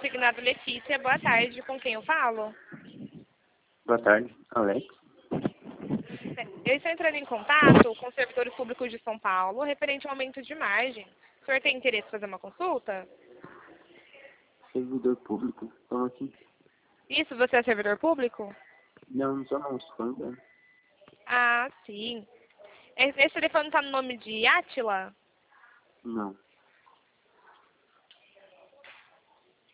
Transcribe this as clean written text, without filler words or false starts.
consignado Letícia. Boa tarde. Com quem eu falo? Boa tarde, Alex. Eu estou entrando em contato com os servidores públicos de São Paulo referente ao aumento de margem. O senhor tem interesse em fazer uma consulta? Servidor público? Como assim? Isso, você é servidor público? Não, não sou não, escuta. Ah, sim. Esse telefone está no nome de Átila? Não.